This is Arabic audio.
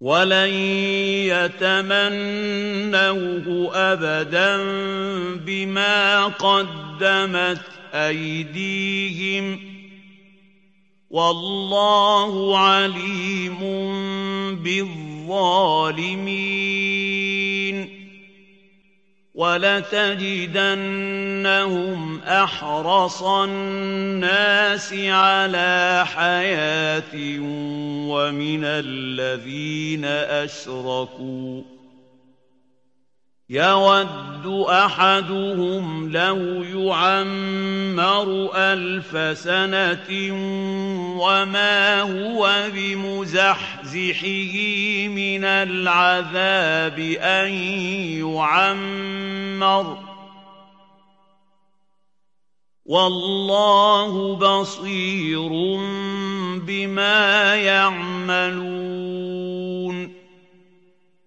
وَلَن يَتَمَنَّوْهُ أَبَدًا بِمَا قَدَّمَتْ أَيْدِيهِمْ ۗ وَاللَّهُ عَلِيمٌ بِالظَّالِمِينَ وَلَتَجِدَنَّهُمْ أَحْرَصَ النَّاسِ عَلَىٰ حَيَاةٍ وَمِنَ الَّذِينَ أَشْرَكُوا ۚ يَوَدُّ أَحَدُهُمْ لَوْ يُعَمَّرُ 1000 سَنَةٍ وَمَا هُوَ بِمُزَحْزِحِهِ مِنَ الْعَذَابِ أَن يُعَمَّرَ ۗ وَاللَّهُ بَصِيرٌ بِمَا يَعْمَلُونَ